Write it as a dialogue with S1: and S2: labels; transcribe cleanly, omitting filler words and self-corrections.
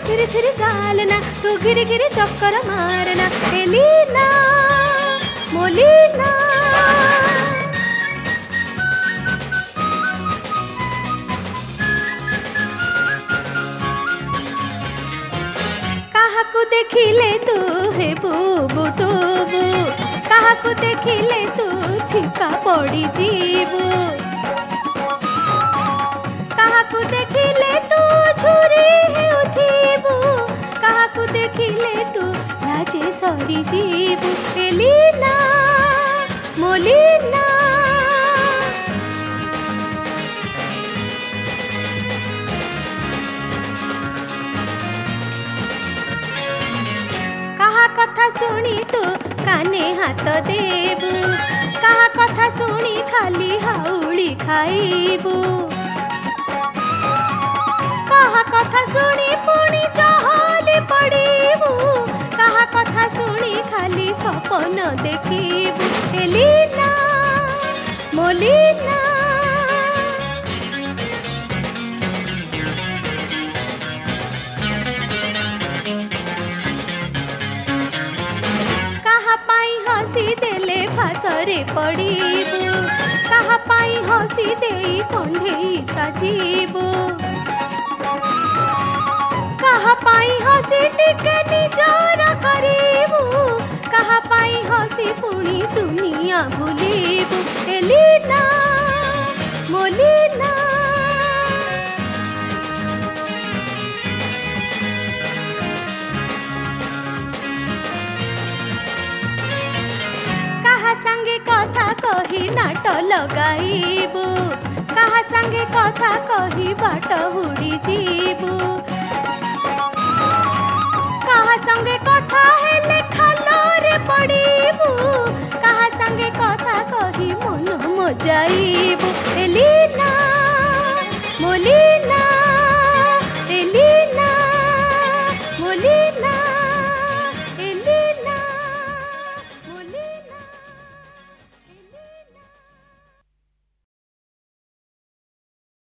S1: Three three चालना तू गिरी गिरी चक्कर मारना ए लीना मोलीना। काहाकू देखिले तू हे बुबु टुबु काहाकू देखिले तू फीका पड़ी जीबू काहाकू देखिले तू झुरी हेउथिबू काहाकू देखिले तू लाजे सरी जीबू ए लीना मोलीना। काहा कथा सुनी तू काने हाथ देबू काहा कथा सुनी खाली हाउली खाइबू काहा कथा सुनी पुणी जहली पड़ीबू काहा कथा सुनी खाली सपन देखिबू ए लीना मोलीना। हसी देले फासरे पड़ीबू काहा पाई हसी देई कंढेई साजीबू काहा पाई हसी टिके निजर करीबू काहा पाई हसी पुणी दुनिया भूलीबू ए लीना मोलीना। संगे कथा कही नाट लगाइबू काहा संगे कथा कही बाट हुड़ी जीबू काहा संगे कथा हेले खालरे पड़ीबू काहा संगे कथा कही मन मजाइबू ए लीना।